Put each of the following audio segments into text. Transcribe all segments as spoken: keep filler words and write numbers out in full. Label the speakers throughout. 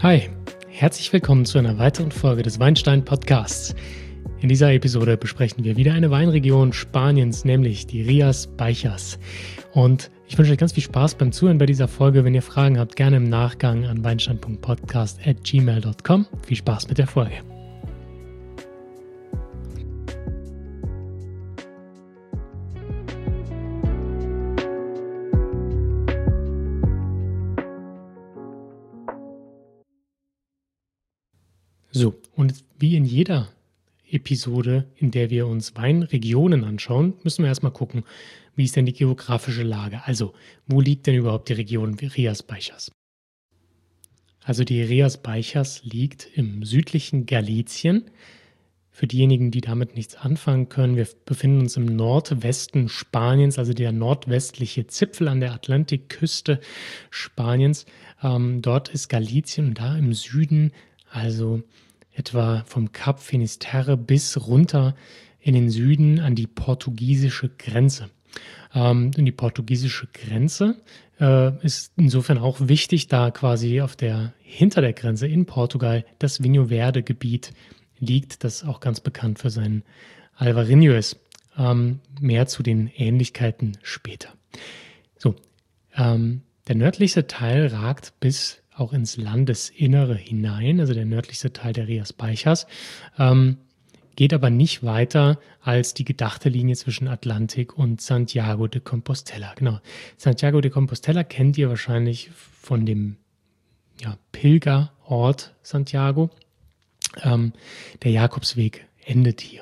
Speaker 1: Hi, herzlich willkommen zu einer weiteren Folge des Weinstein Podcasts. In dieser Episode besprechen wir wieder eine Weinregion Spaniens, nämlich die Rías Baixas. Und ich wünsche euch ganz viel Spaß beim Zuhören bei dieser Folge. Wenn ihr Fragen habt, gerne im Nachgang an weinstein punkt podcast at gmail punkt com. Viel Spaß mit der Folge. So, und wie in jeder Episode, in der wir uns Weinregionen anschauen, müssen wir erstmal gucken, wie ist denn die geografische Lage? Also, wo liegt denn überhaupt die Region Rías Baixas? Also die Rías Baixas liegt im südlichen Galicien. Für diejenigen, die damit nichts anfangen können, wir befinden uns im Nordwesten Spaniens, also der nordwestliche Zipfel an der Atlantikküste Spaniens. Ähm, dort ist Galicien und da im Süden, also etwa vom Kap Finisterre bis runter in den Süden an die portugiesische Grenze. Ähm, und die portugiesische Grenze äh, ist insofern auch wichtig, da quasi auf der, hinter der Grenze in Portugal das Vinho Verde Gebiet liegt, das auch ganz bekannt für seinen Alvarinho ist. Ähm, mehr zu den Ähnlichkeiten später. So, ähm, der nördlichste Teil ragt bis auch ins Landesinnere hinein, also der nördlichste Teil der Rías Baixas, ähm, geht aber nicht weiter als die gedachte Linie zwischen Atlantik und Santiago de Compostela. Genau, Santiago de Compostela kennt ihr wahrscheinlich von dem ja, Pilgerort Santiago. Ähm, der Jakobsweg endet hier.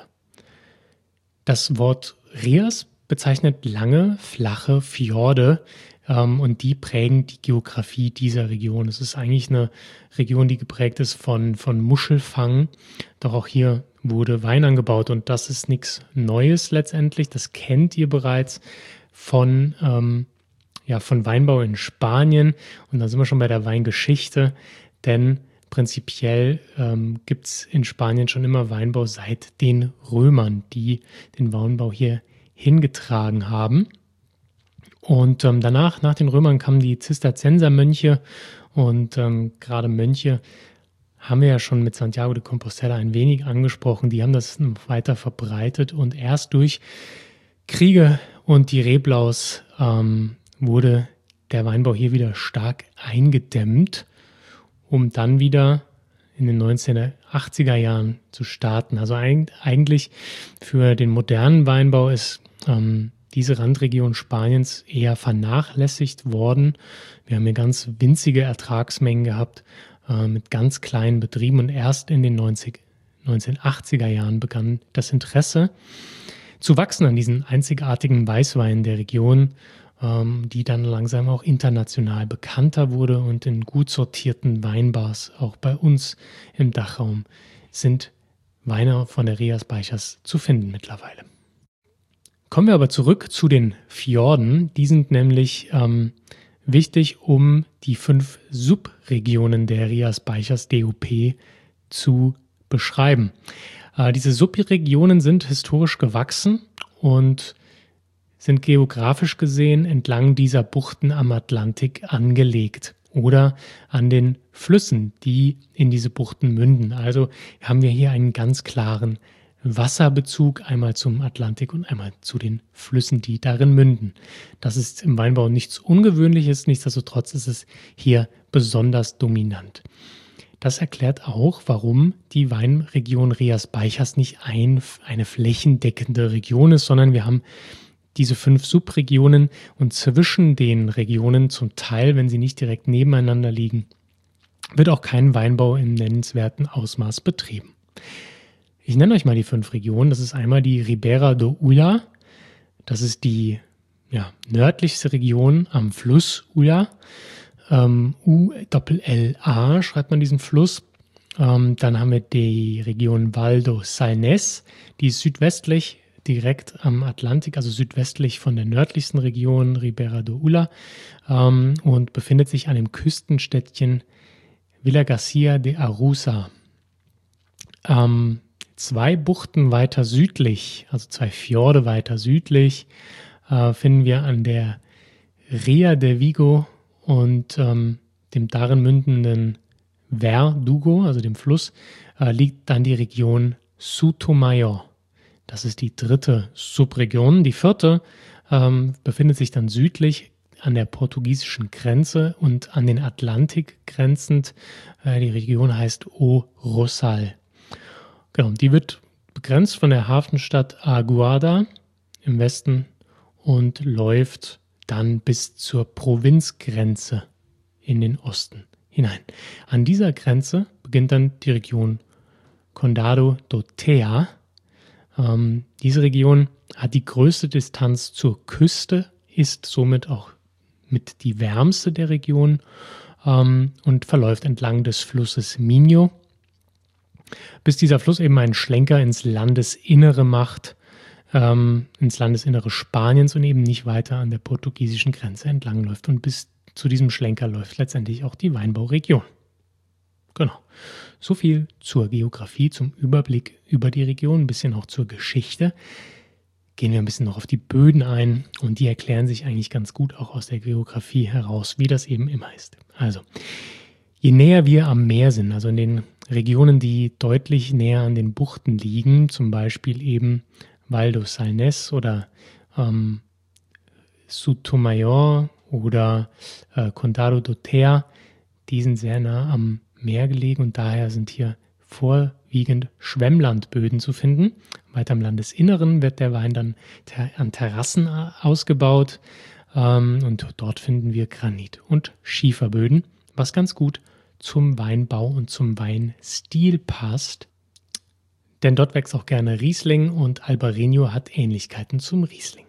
Speaker 1: Das Wort Rías bezeichnet lange, flache Fjorde, ähm, und die prägen die Geografie dieser Region. Es ist eigentlich eine Region, die geprägt ist von, von Muschelfang, doch auch hier wurde Wein angebaut und das ist nichts Neues letztendlich. Das kennt ihr bereits von, ähm, ja, von Weinbau in Spanien und da sind wir schon bei der Weingeschichte, denn prinzipiell ähm, gibt es in Spanien schon immer Weinbau seit den Römern, die den Weinbau hier hingetragen haben. Und ähm, danach, nach den Römern, kamen die Zisterziensermönche und ähm, gerade Mönche haben wir ja schon mit Santiago de Compostela ein wenig angesprochen. Die haben das weiter verbreitet und erst durch Kriege und die Reblaus ähm, wurde der Weinbau hier wieder stark eingedämmt, um dann wieder in den neunzehnhundertachtziger Jahren zu starten. Also eigentlich für den modernen Weinbau ist ähm, diese Randregion Spaniens eher vernachlässigt worden. Wir haben hier ganz winzige Ertragsmengen gehabt äh, mit ganz kleinen Betrieben und erst in den neunzehnhundertachtziger Jahren begann das Interesse zu wachsen an diesen einzigartigen Weißweinen der Region, ähm, die dann langsam auch international bekannter wurde und in gut sortierten Weinbars, auch bei uns im Dachraum, sind Weine von der Rías Baixas zu finden mittlerweile. Kommen wir aber zurück zu den Fjorden. Die sind nämlich ähm, wichtig, um die fünf Subregionen der Rías Baixas D O P zu beschreiben. Äh, diese Subregionen sind historisch gewachsen und sind geografisch gesehen entlang dieser Buchten am Atlantik angelegt oder an den Flüssen, die in diese Buchten münden. Also haben wir hier einen ganz klaren Wasserbezug, einmal zum Atlantik und einmal zu den Flüssen, die darin münden. Das ist im Weinbau nichts Ungewöhnliches, nichtsdestotrotz ist es hier besonders dominant. Das erklärt auch, warum die Weinregion Rías Baixas nicht ein, eine flächendeckende Region ist, sondern wir haben diese fünf Subregionen und zwischen den Regionen zum Teil, wenn sie nicht direkt nebeneinander liegen, wird auch kein Weinbau im nennenswerten Ausmaß betrieben. Ich nenne euch mal die fünf Regionen. Das ist einmal die Ribera do Ulla. Das ist die ja, nördlichste Region am Fluss Ulla. Ähm, U L L A schreibt man diesen Fluss. Ähm, dann haben wir die Region Val do Salnés. Die ist südwestlich, direkt am Atlantik, also südwestlich von der nördlichsten Region Ribera do Ulla ähm, und befindet sich an dem Küstenstädtchen Vilagarcía de Arousa. Ähm, Zwei Buchten weiter südlich, also zwei Fjorde weiter südlich, äh, finden wir an der Ria de Vigo und ähm, dem darin mündenden Verdugo, also dem Fluss, äh, liegt dann die Region Sotomayor. Das ist die dritte Subregion. Die vierte ähm, befindet sich dann südlich an der portugiesischen Grenze und an den Atlantik grenzend. Äh, die Region heißt O Rossal. Genau, die wird begrenzt von der Hafenstadt Aguada im Westen und läuft dann bis zur Provinzgrenze in den Osten hinein. An dieser Grenze beginnt dann die Region Condado do Tea. Ähm, diese Region hat die größte Distanz zur Küste, ist somit auch mit die wärmste der Region ähm, und verläuft entlang des Flusses Minho, bis dieser Fluss eben einen Schlenker ins Landesinnere macht, ähm, ins Landesinnere Spaniens und eben nicht weiter an der portugiesischen Grenze entlangläuft. Und bis zu diesem Schlenker läuft letztendlich auch die Weinbauregion. Genau. So viel zur Geografie, zum Überblick über die Region, ein bisschen auch zur Geschichte. Gehen wir ein bisschen noch auf die Böden ein und die erklären sich eigentlich ganz gut auch aus der Geografie heraus, wie das eben immer ist. Also, je näher wir am Meer sind, also in den Regionen, die deutlich näher an den Buchten liegen, zum Beispiel eben Val do Salnés oder ähm, Sotomayor oder äh, Condado do Tea, die sind sehr nah am Meer gelegen und daher sind hier vorwiegend Schwemmlandböden zu finden. Weiter im Landesinneren wird der Wein dann ter- an Terrassen ausgebaut ähm, und dort finden wir Granit- und Schieferböden, was ganz gut zum Weinbau und zum Weinstil passt. Denn dort wächst auch gerne Riesling und Albarino hat Ähnlichkeiten zum Riesling.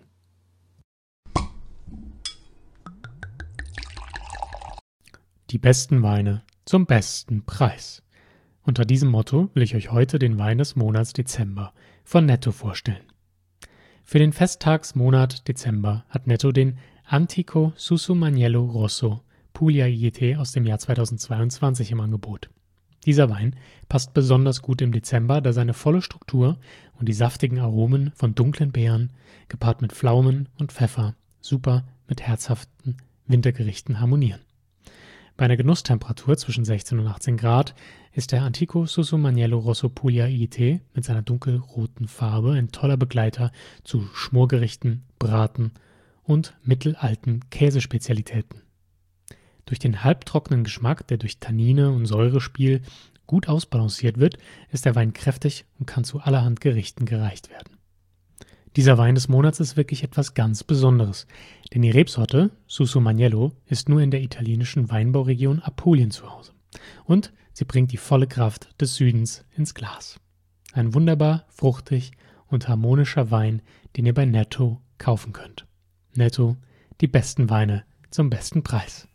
Speaker 1: Die besten Weine zum besten Preis. Unter diesem Motto will ich euch heute den Wein des Monats Dezember von Netto vorstellen. Für den Festtagsmonat Dezember hat Netto den Antico Susumaniello Rosso Puglia I G T aus dem Jahr zweitausendzweiundzwanzig im Angebot. Dieser Wein passt besonders gut im Dezember, da seine volle Struktur und die saftigen Aromen von dunklen Beeren, gepaart mit Pflaumen und Pfeffer, super mit herzhaften Wintergerichten harmonieren. Bei einer Genusstemperatur zwischen sechzehn und achtzehn Grad ist der Antico Susumaniello Rosso Puglia I G T mit seiner dunkelroten Farbe ein toller Begleiter zu Schmorgerichten, Braten und mittelalten Käsespezialitäten. Durch den halbtrockenen Geschmack, der durch Tannine und Säurespiel gut ausbalanciert wird, ist der Wein kräftig und kann zu allerhand Gerichten gereicht werden. Dieser Wein des Monats ist wirklich etwas ganz Besonderes, denn die Rebsorte Susumaniello ist nur in der italienischen Weinbauregion Apulien zu Hause und sie bringt die volle Kraft des Südens ins Glas. Ein wunderbar fruchtig und harmonischer Wein, den ihr bei Netto kaufen könnt. Netto, die besten Weine zum besten Preis.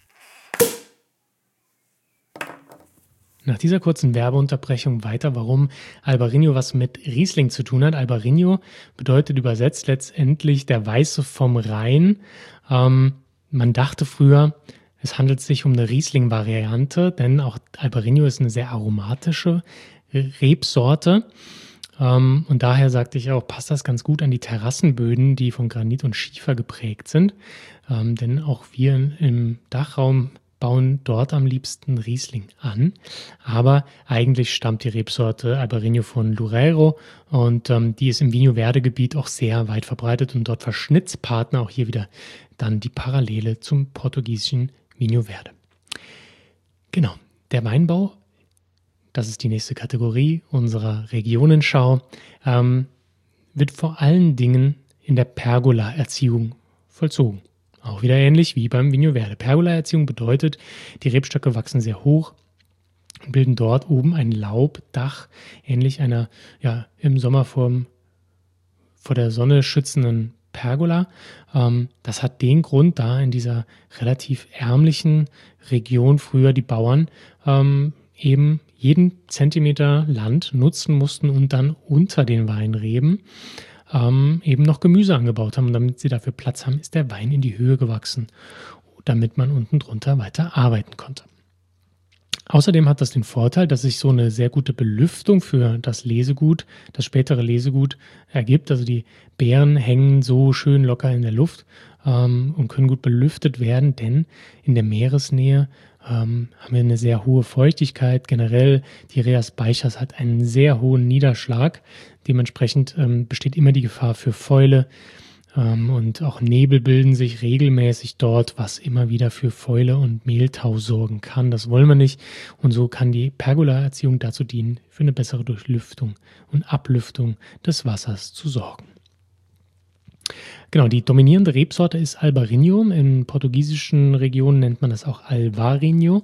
Speaker 1: Nach dieser kurzen Werbeunterbrechung weiter, warum Albarino was mit Riesling zu tun hat. Albarino bedeutet übersetzt letztendlich der Weiße vom Rhein. Ähm, man dachte früher, es handelt sich um eine Riesling-Variante, denn auch Albarino ist eine sehr aromatische Rebsorte. Ähm, und daher sagte ich auch, passt das ganz gut an die Terrassenböden, die von Granit und Schiefer geprägt sind. Ähm, denn auch wir im Dachraum bauen dort am liebsten Riesling an. Aber eigentlich stammt die Rebsorte Albarino von Loureiro und ähm, die ist im Vinho Verde Gebiet auch sehr weit verbreitet und dort Verschnittspartner, auch hier wieder dann die Parallele zum portugiesischen Vinho Verde. Genau, der Weinbau, das ist die nächste Kategorie unserer Regionenschau, ähm, wird vor allen Dingen in der Pergola-Erziehung vollzogen. Auch wieder ähnlich wie beim Vinho Verde. Pergola-Erziehung bedeutet, die Rebstöcke wachsen sehr hoch und bilden dort oben ein Laubdach, ähnlich einer ja, im Sommer vor, vor der Sonne schützenden Pergola. Ähm, das hat den Grund, da in dieser relativ ärmlichen Region früher die Bauern ähm, eben jeden Zentimeter Land nutzen mussten und dann unter den Weinreben Ähm, eben noch Gemüse angebaut haben. Und damit sie dafür Platz haben, ist der Wein in die Höhe gewachsen, damit man unten drunter weiter arbeiten konnte. Außerdem hat das den Vorteil, dass sich so eine sehr gute Belüftung für das Lesegut, das spätere Lesegut ergibt. Also die Beeren hängen so schön locker in der Luft ähm, und können gut belüftet werden, denn in der Meeresnähe ähm, haben wir eine sehr hohe Feuchtigkeit. Generell, die Reas Baixas hat einen sehr hohen Niederschlag. Dementsprechend ähm, besteht immer die Gefahr für Fäule. Und auch Nebel bilden sich regelmäßig dort, was immer wieder für Fäule und Mehltau sorgen kann. Das wollen wir nicht. Und so kann die Pergola-Erziehung dazu dienen, für eine bessere Durchlüftung und Ablüftung des Wassers zu sorgen. Genau, die dominierende Rebsorte ist Albarino. In portugiesischen Regionen nennt man das auch Alvarinho.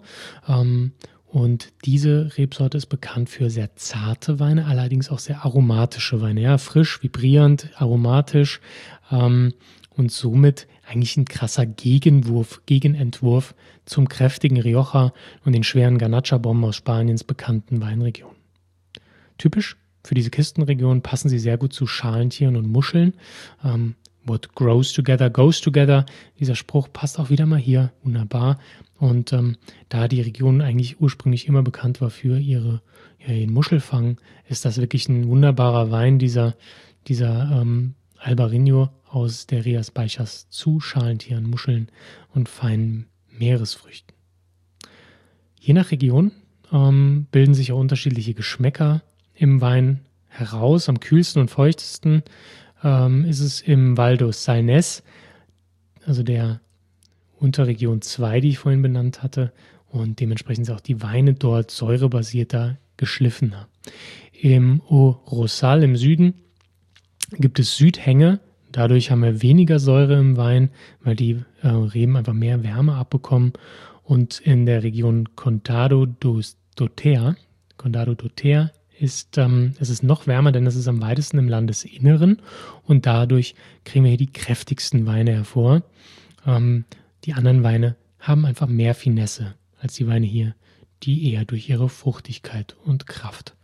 Speaker 1: Und diese Rebsorte ist bekannt für sehr zarte Weine, allerdings auch sehr aromatische Weine. Ja, frisch, vibrierend, aromatisch ähm, und somit eigentlich ein krasser Gegenwurf, Gegenentwurf zum kräftigen Rioja und den schweren Garnacha-Bomben aus Spaniens bekannten Weinregionen. Typisch für diese Küstenregion passen sie sehr gut zu Schalentieren und Muscheln. Ähm, What grows together goes together. Dieser Spruch passt auch wieder mal hier wunderbar. Und ähm, da die Region eigentlich ursprünglich immer bekannt war für ihre, ja, ihren Muschelfang, ist das wirklich ein wunderbarer Wein, dieser, dieser ähm, Albarino aus der Rias Baixas zu Schalentieren, Muscheln und feinen Meeresfrüchten. Je nach Region ähm, bilden sich auch unterschiedliche Geschmäcker im Wein heraus. Am kühlsten und feuchtesten ähm, ist es im Val do Salnés, also der Unterregion zwei, die ich vorhin benannt hatte, und dementsprechend sind auch die Weine dort säurebasierter, geschliffener. Im O Rosal im Süden gibt es Südhänge, dadurch haben wir weniger Säure im Wein, weil die äh, Reben einfach mehr Wärme abbekommen, und in der Region Condado dos do Ter, Condado do Ter ist ähm, es ist noch wärmer, denn es ist am weitesten im Landesinneren, und dadurch kriegen wir hier die kräftigsten Weine hervor. Ähm, Die anderen Weine haben einfach mehr Finesse als die Weine hier, die eher durch ihre Fruchtigkeit und Kraft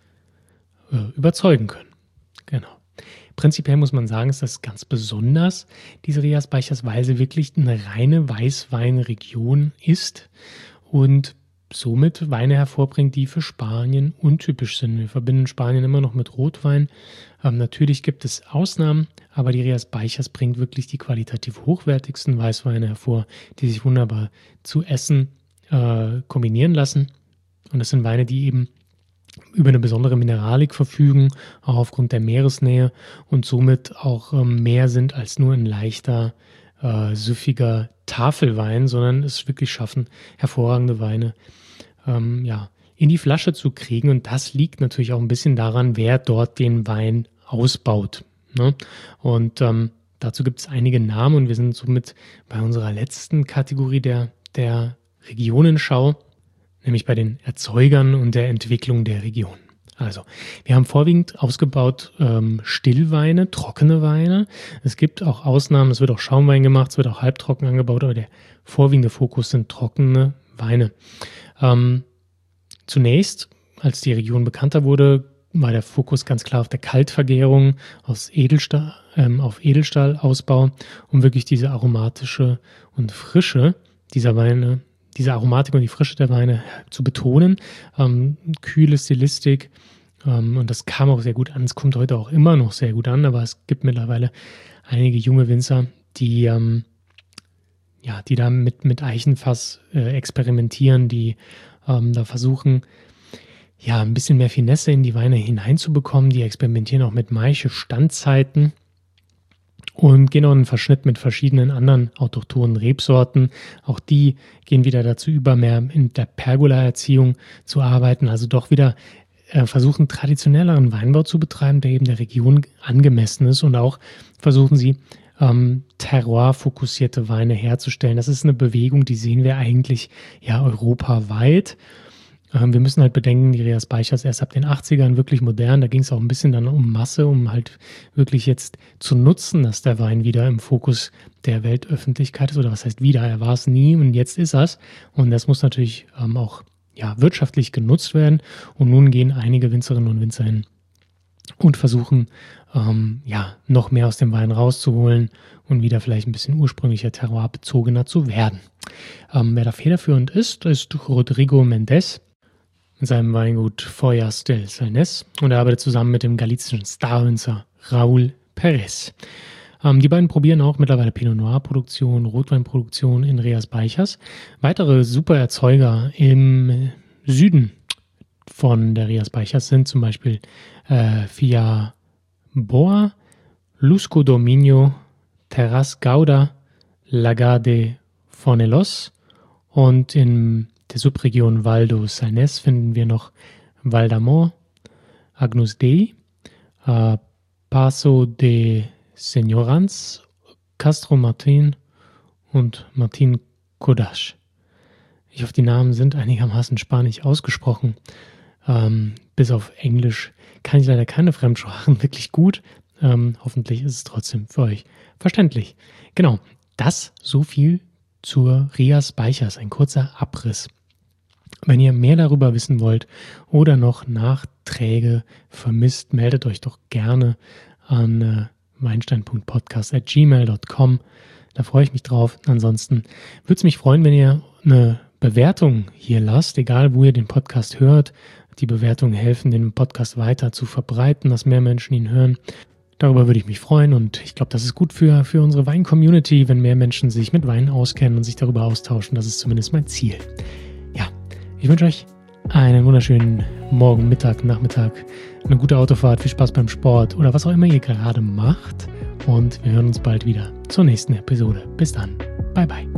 Speaker 1: äh, überzeugen können. Genau. Prinzipiell muss man sagen, ist das ganz besonders, diese Rias Baixas, weil sie wirklich eine reine Weißweinregion ist und somit Weine hervorbringt, die für Spanien untypisch sind. Wir verbinden Spanien immer noch mit Rotwein. Ähm, natürlich gibt es Ausnahmen, aber die Rias Baixas bringt wirklich die qualitativ hochwertigsten Weißweine hervor, die sich wunderbar zu essen äh, kombinieren lassen. Und das sind Weine, die eben über eine besondere Mineralik verfügen, auch aufgrund der Meeresnähe, und somit auch ähm, mehr sind als nur ein leichter, äh, süffiger Tafelwein, sondern es wirklich schaffen, hervorragende Weine ähm, ja, in die Flasche zu kriegen. Und das liegt natürlich auch ein bisschen daran, wer dort den Wein ausbaut. Ne? Und ähm, dazu gibt es einige Namen, und wir sind somit bei unserer letzten Kategorie der, der Regionenschau, nämlich bei den Erzeugern und der Entwicklung der Region. Also, wir haben vorwiegend ausgebaut ähm, Stillweine, trockene Weine. Es gibt auch Ausnahmen, es wird auch Schaumwein gemacht, es wird auch halbtrocken angebaut, aber der vorwiegende Fokus sind trockene Weine. Ähm, zunächst, als die Region bekannter wurde, war der Fokus ganz klar auf der Kaltvergärung, aus Edelstahl, ähm, auf Edelstahlausbau, um wirklich diese aromatische und Frische dieser Weine, diese Aromatik und die Frische der Weine zu betonen. Ähm, kühle Stilistik, ähm, und das kam auch sehr gut an. Es kommt heute auch immer noch sehr gut an, aber es gibt mittlerweile einige junge Winzer, die, ähm, ja, die da mit, mit Eichenfass äh, experimentieren, die ähm, da versuchen, ja, ein bisschen mehr Finesse in die Weine hineinzubekommen. Die experimentieren auch mit Maische, Standzeiten und gehen auch einen Verschnitt mit verschiedenen anderen autochthonen Rebsorten. Auch die gehen wieder dazu über, mehr in der Pergola-Erziehung zu arbeiten, also doch wieder äh, versuchen, traditionelleren Weinbau zu betreiben, der eben der Region angemessen ist, und auch versuchen sie, ähm, terroir-fokussierte Weine herzustellen. Das ist eine Bewegung, die sehen wir eigentlich ja europaweit. Wir müssen halt bedenken, die Rias Baixas erst ab den achtzigern wirklich modern. Da ging es auch ein bisschen dann um Masse, um halt wirklich jetzt zu nutzen, dass der Wein wieder im Fokus der Weltöffentlichkeit ist. Oder was heißt wieder? Er war es nie und jetzt ist er's. Und das muss natürlich ähm, auch ja, wirtschaftlich genutzt werden. Und nun gehen einige Winzerinnen und Winzer hin und versuchen, ähm, ja, noch mehr aus dem Wein rauszuholen und wieder vielleicht ein bisschen ursprünglicher, terroirbezogener zu werden. Ähm, wer da federführend ist, ist Rodrigo Mendes. mit seinem Weingut Follas del Salnés und er arbeitet zusammen mit dem galizischen Starwinzer Raúl Pérez. Ähm, die beiden probieren auch mittlerweile Pinot Noir Produktion, Rotweinproduktion in Rías Baixas. Weitere super Erzeuger im Süden von der Rías Baixas sind zum Beispiel äh, Fiaboa, Lusco Dominio, Terras Gauda, Lagar de Fornelos und in der Subregion Val do Salnés finden wir noch Val d'Amor, Agnus Dei, äh, Paso de Señorans, Castro Martin und Martin Codache. Ich hoffe, die Namen sind einigermaßen spanisch ausgesprochen. Ähm, bis auf Englisch kann ich leider keine Fremdsprachen wirklich gut. Ähm, hoffentlich ist es trotzdem für euch verständlich. Genau, das so viel zur Rías Baixas, ein kurzer Abriss. Wenn ihr mehr darüber wissen wollt oder noch Nachträge vermisst, meldet euch doch gerne an äh, weinstein punkt podcast at gmail punkt com. Da freue ich mich drauf. Ansonsten würde es mich freuen, wenn ihr eine Bewertung hier lasst, egal wo ihr den Podcast hört. Die Bewertungen helfen, den Podcast weiter zu verbreiten, dass mehr Menschen ihn hören. Darüber würde ich mich freuen und ich glaube, das ist gut für, für unsere Wein-Community, wenn mehr Menschen sich mit Wein auskennen und sich darüber austauschen. Das ist zumindest mein Ziel. Ja, ich wünsche euch einen wunderschönen Morgen, Mittag, Nachmittag, eine gute Autofahrt, viel Spaß beim Sport oder was auch immer ihr gerade macht. Und wir hören uns bald wieder zur nächsten Episode. Bis dann. Bye, bye.